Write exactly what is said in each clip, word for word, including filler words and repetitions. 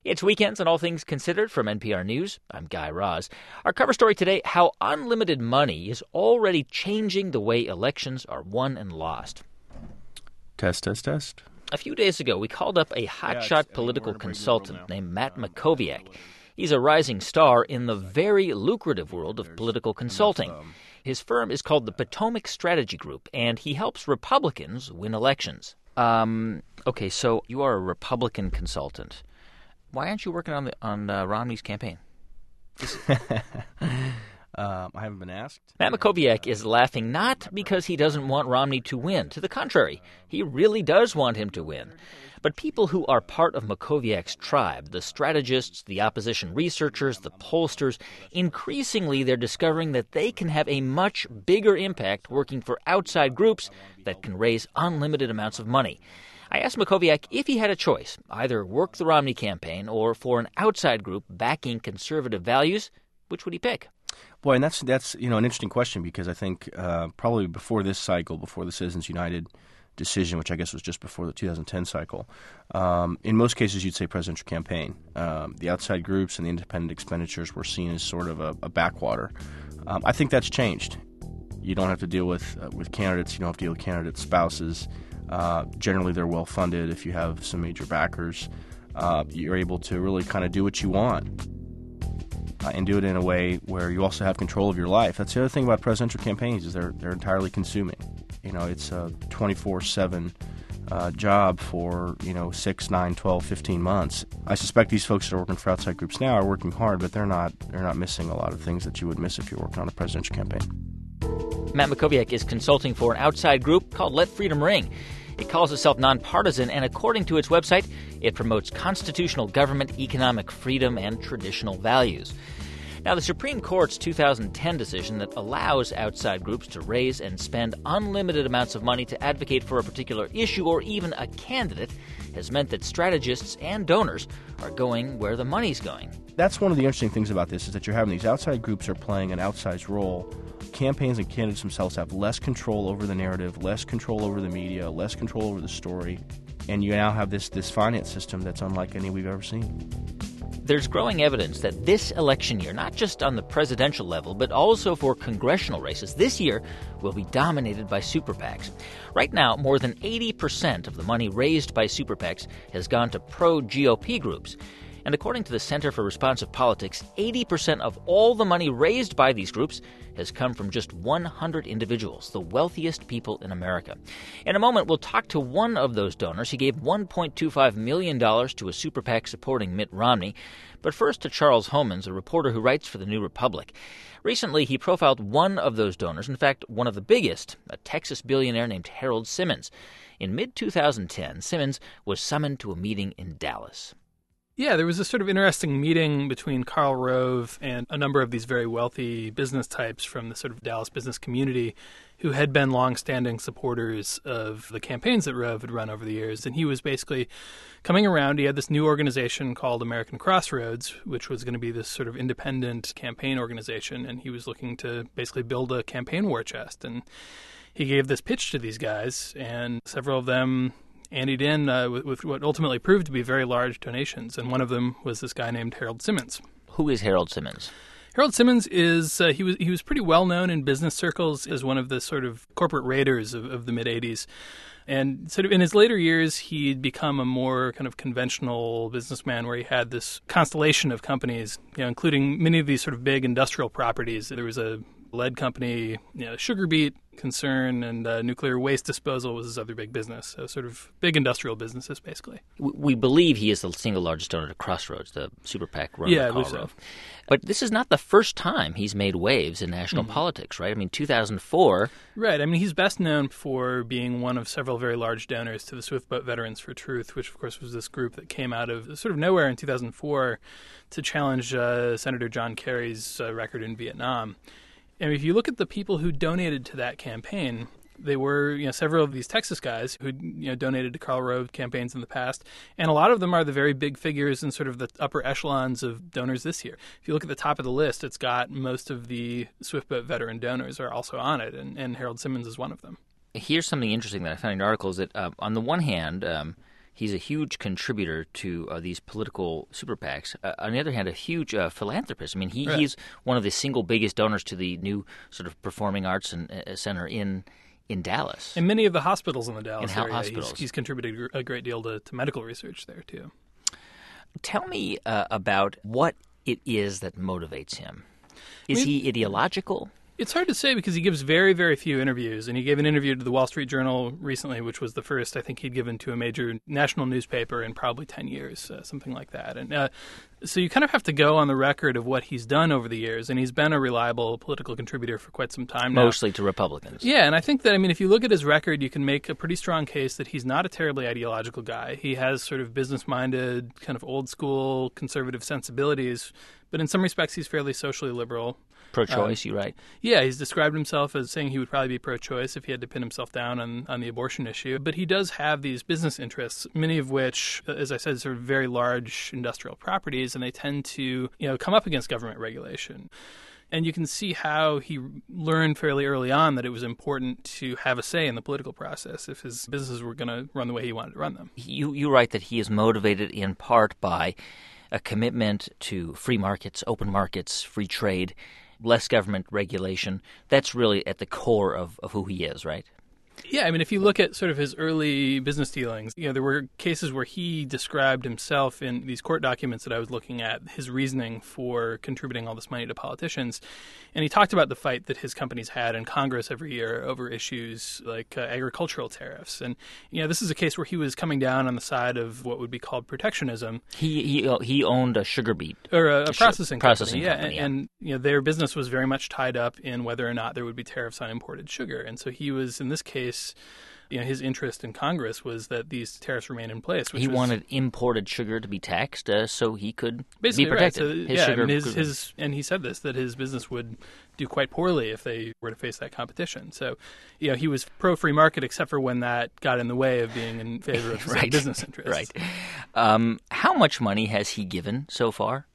It's Weekends and All Things Considered from N P R News. I'm Guy Raz. Our cover story today, how unlimited money is already changing the way elections are won and lost. Test, test, test. A few days ago, we called up a hotshot yeah, political consultant named Matt Mackowiak. He's a rising star in the very lucrative world of political consulting. His firm is called the Potomac Strategy Group, and he helps Republicans win elections. Um, okay, so you are a Republican consultant. Why aren't you working on the on uh, Romney's campaign? um, I haven't been asked. Matt Mackowiak is laughing not because he doesn't want Romney to win. To the contrary, he really does want him to win. But people who are part of Mackowiak's tribe, the strategists, the opposition researchers, the pollsters, increasingly they're discovering that they can have a much bigger impact working for outside groups that can raise unlimited amounts of money. I asked Mackowiak if he had a choice, either work the Romney campaign or for an outside group backing conservative values, which would he pick? Boy, and that's, that's you know, an interesting question because I think uh, probably before this cycle, before the Citizens United decision, which I guess was just before the two thousand ten cycle, um, in most cases you'd say presidential campaign. Um, the outside groups and the independent expenditures were seen as sort of a, a backwater. Um, I think that's changed. You don't have to deal with uh, with candidates. You don't have to deal with candidates' spouses. Uh, generally, they're well-funded. If you have some major backers, uh, you're able to really kind of do what you want uh, and do it in a way where you also have control of your life. That's the other thing about presidential campaigns is they're they're entirely consuming. You know, it's a twenty-four seven uh, job for, you know, six, nine, twelve, fifteen months. I suspect these folks that are working for outside groups now are working hard, but they're not they're not missing a lot of things that you would miss if you're working on a presidential campaign. Matt Mackowiak is consulting for an outside group called Let Freedom Ring. It calls itself nonpartisan, and according to its website, it promotes constitutional government, economic freedom, and traditional values. Now, the Supreme Court's two thousand ten decision that allows outside groups to raise and spend unlimited amounts of money to advocate for a particular issue or even a candidate has meant that strategists and donors are going where the money's going. That's one of the interesting things about this is that you're having these outside groups are playing an outsized role. Campaigns and candidates themselves have less control over the narrative, less control over the media, less control over the story, and you now have this, this finance system that's unlike any we've ever seen. There's growing evidence that this election year, not just on the presidential level, but also for congressional races, this year will be dominated by super PACs. Right now, more than eighty percent of the money raised by super PACs has gone to pro-G O P groups. And according to the Center for Responsive Politics, eighty percent of all the money raised by these groups has come from just one hundred individuals, the wealthiest people in America. In a moment, we'll talk to one of those donors. He gave one point two five million dollars to a super PAC supporting Mitt Romney. But first to Charles Homans, a reporter who writes for the New Republic. Recently, he profiled one of those donors, in fact, one of the biggest, a Texas billionaire named Harold Simmons. In mid twenty ten, Simmons was summoned to a meeting in Dallas. Yeah, there was a sort of interesting meeting between Karl Rove and a number of these very wealthy business types from the sort of Dallas business community who had been longstanding supporters of the campaigns that Rove had run over the years. And he was basically coming around. He had this new organization called American Crossroads, which was going to be this sort of independent campaign organization. And he was looking to basically build a campaign war chest. And he gave this pitch to these guys, and several of them anteed in uh, with, with what ultimately proved to be very large donations. And one of them was this guy named Harold Simmons. Who is Harold Simmons? Harold Simmons is uh, he was he was pretty well known in business circles as one of the sort of corporate raiders of, of the mid eighties. And sort of in his later years, he'd become a more kind of conventional businessman where he had this constellation of companies, you know, including many of these sort of big industrial properties. There was a lead company, you know, sugar beet concern, and uh, nuclear waste disposal was his other big business. So sort of big industrial businesses, basically. We believe he is the single largest donor to Crossroads, the super PAC run yeah, by Karl so. Rove. But this is not the first time he's made waves in national mm-hmm. politics, right? I mean, two thousand four. Right. I mean, he's best known for being one of several very large donors to the Swift Boat Veterans for Truth, which, of course, was this group that came out of sort of nowhere in two thousand four to challenge uh, Senator John Kerry's uh, record in Vietnam. And if you look at the people who donated to that campaign, they were, you know, several of these Texas guys who, you know, donated to Karl Rove campaigns in the past. And a lot of them are the very big figures in sort of the upper echelons of donors this year. If you look at the top of the list, it's got most of the Swift Boat veteran donors are also on it, and, and Harold Simmons is one of them. Here's something interesting that I found in the article is that uh, on the one hand, um, He's a huge contributor to uh, these political super PACs. Uh, on the other hand, a huge uh, philanthropist. I mean, he, right. he's one of the single biggest donors to the new sort of performing arts and, uh, center in in Dallas. And many of the hospitals in the Dallas in area. Hospitals. He's, he's contributed a great deal to, to medical research there, too. Tell me uh, about what it is that motivates him. Is I mean, he ideological? It's hard to say because he gives very, very few interviews. And he gave an interview to the Wall Street Journal recently, which was the first I think he'd given to a major national newspaper in probably ten years, uh, something like that. And uh, so you kind of have to go on the record of what he's done over the years. And he's been a reliable political contributor for quite some time now. Mostly to Republicans. Yeah, and I think that, I mean, if you look at his record, you can make a pretty strong case that he's not a terribly ideological guy. He has sort of business-minded, kind of old-school conservative sensibilities, but in some respects he's fairly socially liberal. Pro-choice, um, you right? Yeah, he's described himself as saying he would probably be pro-choice if he had to pin himself down on, on the abortion issue. But he does have these business interests, many of which, as I said, sort of very large industrial properties, and they tend to, you know, come up against government regulation. And you can see how he learned fairly early on that it was important to have a say in the political process if his businesses were going to run the way he wanted to run them. You, you write that he is motivated in part by a commitment to free markets, open markets, free trade, less government regulation. That's really at the core of, of who he is, right? Yeah, I mean, if you look at sort of his early business dealings, you know, there were cases where he described himself in these court documents that I was looking at, his reasoning for contributing all this money to politicians. And he talked about the fight that his companies had in Congress every year over issues like uh, agricultural tariffs. And, you know, this is a case where he was coming down on the side of what would be called protectionism. He he, he owned a sugar beet. Or a, a sh- processing, processing company. company. Yeah, yeah. and, and, you know, their business was very much tied up in whether or not there would be tariffs on imported sugar. And so he was, in this case, you know, his interest in Congress was that these tariffs remain in place. Which he was, wanted imported sugar to be taxed uh, so he could basically be protected. Right. So, his yeah, sugar I mean, his, could- his, and he said this, that his business would do quite poorly if they were to face that competition. So, you know, he was pro-free market except for when that got in the way of being in favor of right. business interests. Right. Um, how much money has he given so far?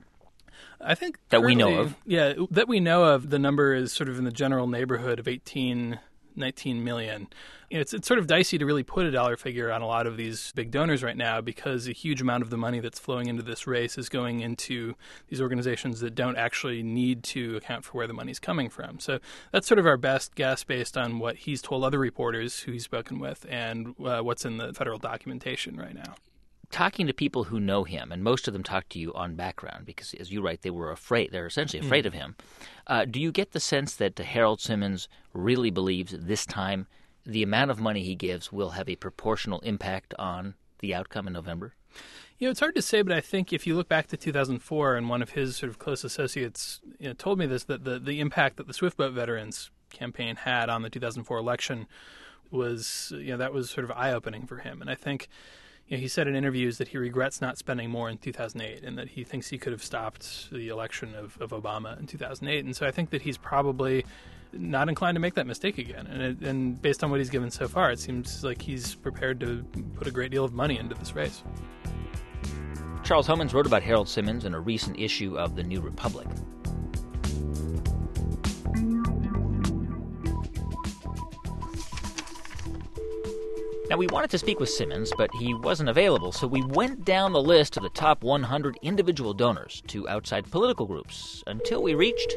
I think That we know currently- of. Yeah, that we know of. The number is sort of in the general neighborhood of eighteen, nineteen million. You know, it's it's sort of dicey to really put a dollar figure on a lot of these big donors right now because a huge amount of the money that's flowing into this race is going into these organizations that don't actually need to account for where the money's coming from. So that's sort of our best guess based on what he's told other reporters who he's spoken with and uh, what's in the federal documentation right now. Talking to people who know him, and most of them talk to you on background because, as you write, they were afraid. They're essentially afraid mm. of him. Uh, do you get the sense that Harold Simmons really believes this time the amount of money he gives will have a proportional impact on the outcome in November? You know, it's hard to say, but I think if you look back to two thousand four, and one of his sort of close associates you know, told me this, that the, the impact that the Swift Boat Veterans campaign had on the two thousand four election was, you know, that was sort of eye-opening for him. And I think, you know, he said in interviews that he regrets not spending more in two thousand eight and that he thinks he could have stopped the election of, of Obama in two thousand eight. And so I think that he's probably not inclined to make that mistake again. And, it, and based on what he's given so far, it seems like he's prepared to put a great deal of money into this race. Charles Homans wrote about Harold Simmons in a recent issue of The New Republic. Now, we wanted to speak with Simmons, but he wasn't available, so we went down the list of the top one hundred individual donors to outside political groups until we reached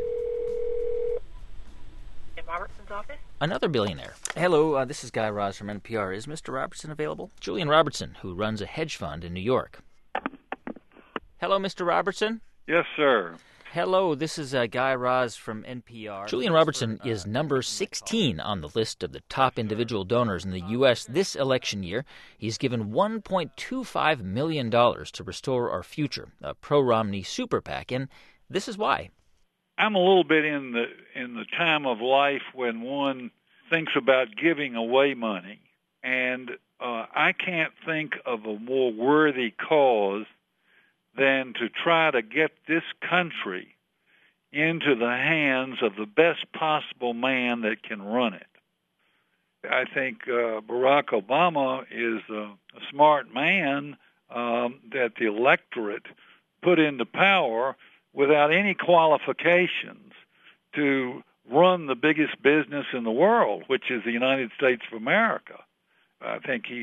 in Robertson's office. Another billionaire. Hello, uh, this is Guy Raz from N P R. Is Mister Robertson available? Julian Robertson, who runs a hedge fund in New York. Hello, Mister Robertson. Yes, sir. Hello, this is uh, Guy Raz from N P R. Julian Robertson is number sixteen on the list of the top individual donors in the U S this election year. He's given one point two five million dollars to Restore Our Future, a pro-Romney super PAC, and this is why. I'm a little bit in the in the time of life when one thinks about giving away money, and uh, I can't think of a more worthy cause than to try to get this country into the hands of the best possible man that can run it. I think uh, Barack Obama is a, a smart man um, that the electorate put into power without any qualifications to run the biggest business in the world, which is the United States of America. I think he's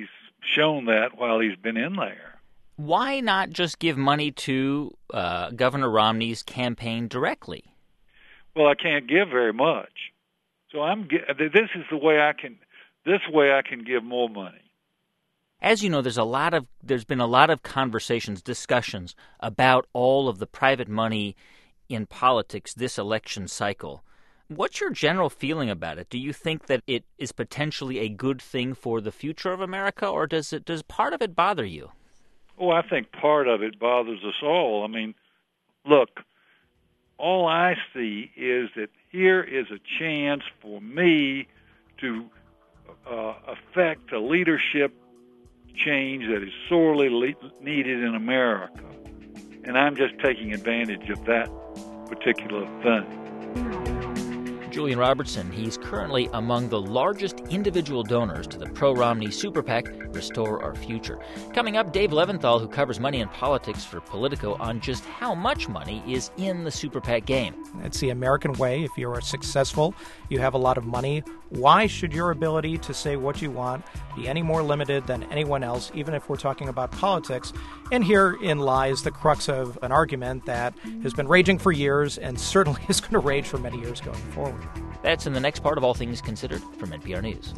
shown that while he's been in there. Why not just give money to uh, Governor Romney's campaign directly? Well, I can't give very much, so I'm. This is the way I can. This way I can give more money. As you know, there's a lot of there's been a lot of conversations, discussions about all of the private money in politics this election cycle. What's your general feeling about it? Do you think that it is potentially a good thing for the future of America, or does it does part of it bother you? Oh, I think part of it bothers us all. I mean, look, all I see is that here is a chance for me to uh, affect a leadership change that is sorely le- needed in America. And I'm just taking advantage of that particular thing. Julian Robertson, he's currently among the largest individual donors to the pro-Romney super PAC, Restore Our Future. Coming up, Dave Leventhal, who covers money and politics for Politico, on just how much money is in the super PAC game. It's the American way. If you're successful, you have a lot of money. Why should your ability to say what you want be any more limited than anyone else, even if we're talking about politics? And herein lies the crux of an argument that has been raging for years and certainly is going to rage for many years going forward. That's in the next part of All Things Considered from N P R News.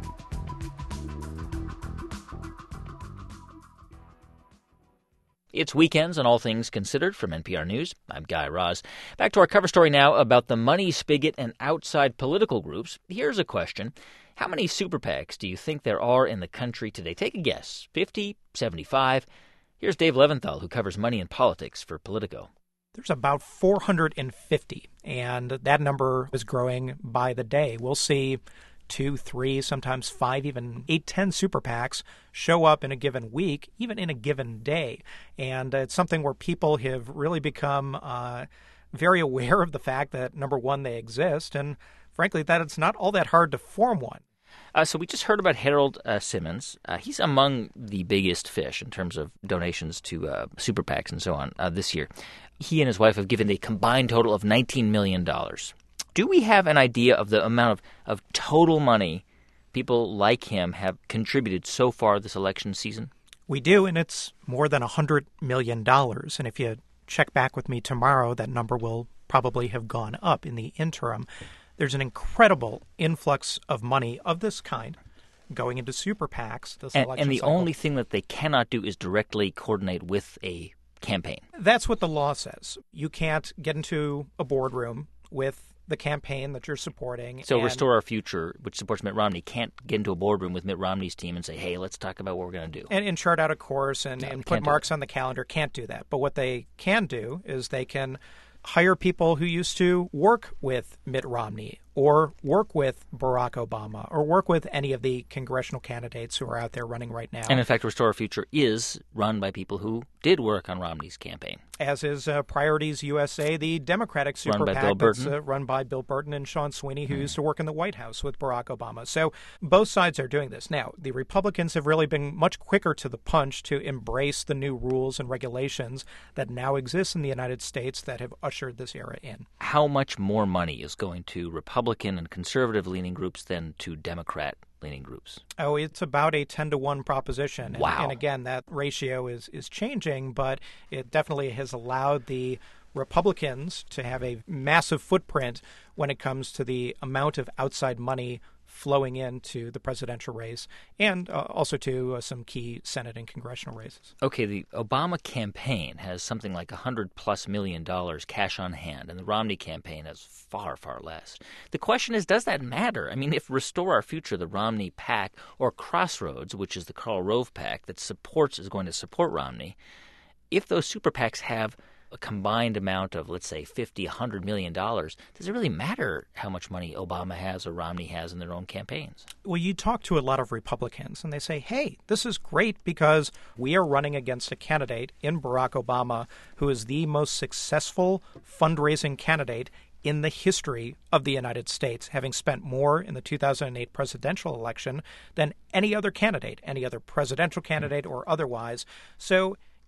It's Weekends on All Things Considered from N P R News. I'm Guy Raz. Back to our cover story now about the money spigot and outside political groups. Here's a question. How many super PACs do you think there are in the country today? Take a guess. fifty, seventy-five? Here's Dave Leventhal, who covers money and politics for Politico. There's about four hundred fifty, and that number is growing by the day. We'll see two, three, sometimes five, even eight, ten super PACs show up in a given week, even in a given day. And it's something where people have really become uh, very aware of the fact that, number one, they exist, and frankly, that it's not all that hard to form one. Uh, so we just heard about Harold uh, Simmons. Uh, he's among the biggest fish in terms of donations to uh, super PACs and so on uh, this year. He and his wife have given a combined total of nineteen million dollars. Do we have an idea of the amount of, of total money people like him have contributed so far this election season? We do, and it's more than one hundred million dollars. And if you check back with me tomorrow, that number will probably have gone up in the interim. There's an incredible influx of money of this kind going into super PACs this and, election And the cycle. only thing that they cannot do is directly coordinate with a campaign. That's what the law says. You can't get into a boardroom with the campaign that you're supporting. So and Restore Our Future, which supports Mitt Romney, can't get into a boardroom with Mitt Romney's team and say, hey, let's talk about what we're going to do. And, and chart out a course and, No, and can't put do marks that. on the calendar. Can't do that. But what they can do is they can hire people who used to work with Mitt Romney or work with Barack Obama or work with any of the congressional candidates who are out there running right now. And in fact, Restore Our Future is run by people who did work on Romney's campaign. As is uh, Priorities U S A, the Democratic super Run by PAC Bill that's Burton. uh, run by Bill Burton and Sean Sweeney, who mm. used to work in the White House with Barack Obama. So both sides are doing this. Now, the Republicans have really been much quicker to the punch to embrace the new rules and regulations that now exist in the United States that have ushered this era in. How much more money is going to Republican and conservative-leaning groups than to Democrat-leaning groups? Oh, it's about a ten to one proposition. And, Wow. and again, that ratio is, is changing, but it definitely has allowed the Republicans to have a massive footprint when it comes to the amount of outside money flowing into the presidential race and uh, also to uh, some key Senate and congressional races. Okay, the Obama campaign has something like one hundred plus million dollars cash on hand, and the Romney campaign has far, far less. The question is, does that matter? I mean, if Restore Our Future, the Romney PAC, or Crossroads, which is the Karl Rove PAC that supports is going to support Romney, if those super PACs have a combined amount of, let's say, fifty, one hundred million dollars, does it really matter how much money Obama has or Romney has in their own campaigns? Well, you talk to a lot of Republicans, and they say, hey, this is great because we are running against a candidate in Barack Obama who is the most successful fundraising candidate in the history of the United States, having spent more in the two thousand eight presidential election than any other candidate, any other presidential candidate or otherwise. So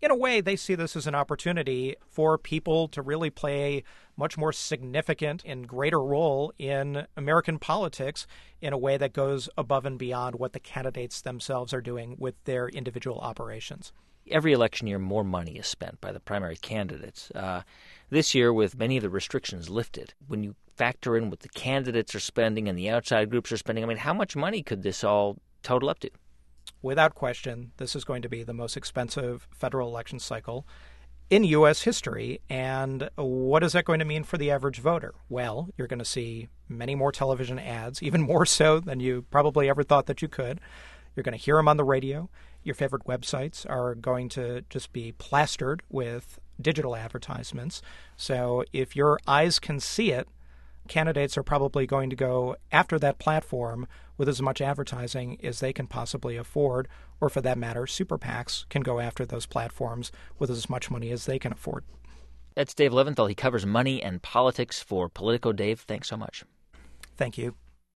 in a way, they see this as an opportunity for people to really play a much more significant and greater role in American politics in a way that goes above and beyond what the candidates themselves are doing with their individual operations. Every election year, more money is spent by the primary candidates. Uh, this year, with many of the restrictions lifted, when you factor in what the candidates are spending and the outside groups are spending, I mean, how much money could this all total up to? Without question, this is going to be the most expensive federal election cycle in U S history. And what is that going to mean for the average voter? Well, you're going to see many more television ads, even more so than you probably ever thought that you could. You're going to hear them on the radio. Your favorite websites are going to just be plastered with digital advertisements. So if your eyes can see it, candidates are probably going to go after that platform with as much advertising as they can possibly afford, or for that matter, super PACs can go after those platforms with as much money as they can afford. That's Dave Leventhal. He covers money and politics for Politico. Dave, thanks so much. Thank you.